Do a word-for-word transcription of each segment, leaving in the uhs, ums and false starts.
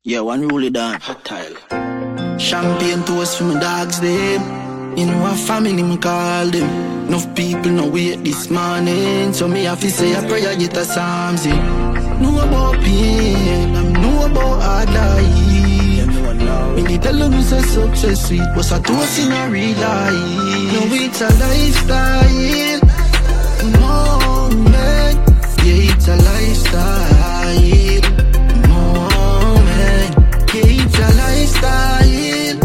Yeah, one rule it down, hot tile. Champagne toast for my dogs, them. You know a family, me call them. Enough people no wait this morning, so me have to say a prayer, get a psalms in. Know about pain, I know about hard life. Me need tell them it's a success sweet, but a toast in a real life. No, it's a lifestyle. No, man, yeah, it's a lifestyle. No, man, yeah, it's a lifestyle.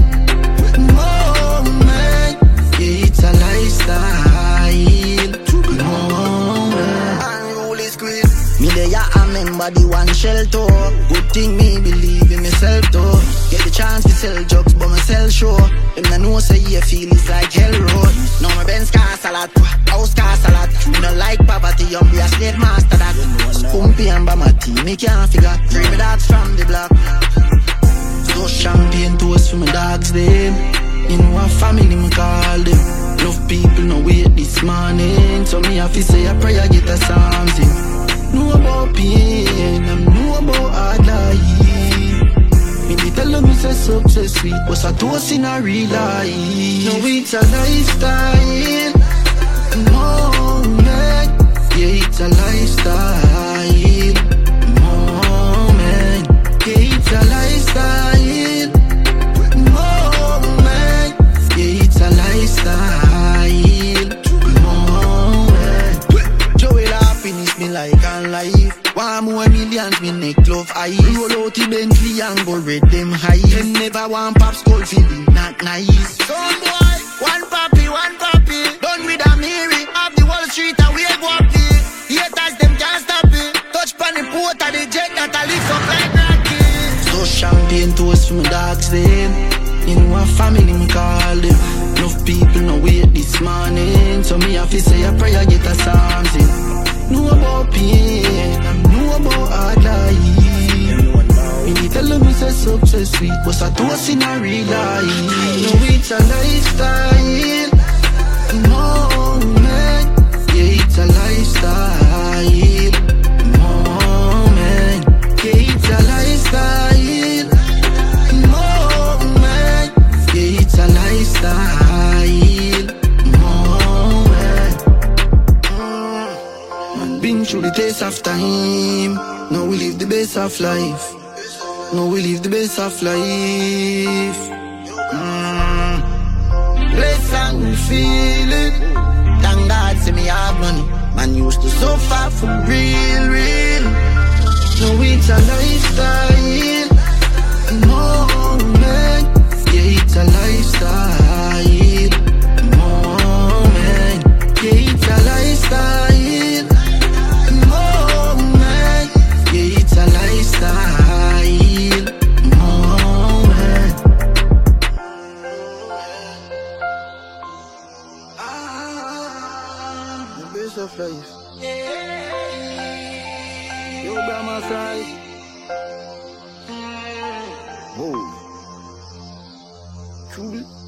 No, man, yeah, it's a lifestyle. No, man. Unrule is great. Me there, I remember the one shell toe. Good thing me believe in myself though. Get the chance to sell drugs, but myself sure. Them I know say you feel it's like hell road. Now my Benz cost a lot, house cost a lot. Me no like poverty, I'm be a slave master that. Pumpy and Bamati, me can't figure. Free me dogs from the block. So champagne toast for my dogs them. You know a family me call them. Enough people no wait this morning, so me have to say a prayer, get a psalms in. Know about pain, I know about hard life. Me dey tell them it's a success sweet, but a toast in a real life. No, it's a lifestyle. No, man, yeah, it's a lifestyle. No, man, yeah, it's a lifestyle. No, man, yeah, it's a lifestyle. No, man. Joey happiness me like on life. One more millions, me neck love ice. Roll out the Bentley and go red them high. Them never want pop skull feeling not nice. Some boy, one papi, one papi. Done with a Mary, off the Wall Street and we go up the haters, them can't stop it. Touch pan the port of the jet that I lift up like rocket. So champagne toast for my dogs them. You know a family me call them. Enough people no wait this morning, so me have to say a prayer, get a psalms in. Know about pain, I know about hard life. Me need tell them it's a success sweet, but a toast in a real life. No, it's a lifestyle. No, man, yeah, it's a lifestyle. No, man, yeah, it's a lifestyle. No, man, yeah, it's a lifestyle. No, man. Mm. Been through the taste of time. Now we live the best of life. Now we live the best of life. Mm. Bless and we feel it. Thank God say me have money. Man used to suffer for real, real. Now it's a lifestyle. No, man, yeah, it's a lifestyle. No, man, yeah, it's a lifestyle. No, man, yeah, it's a lifestyle. No, man. Ah, the best of life. Yo, by my side. Oh, truly.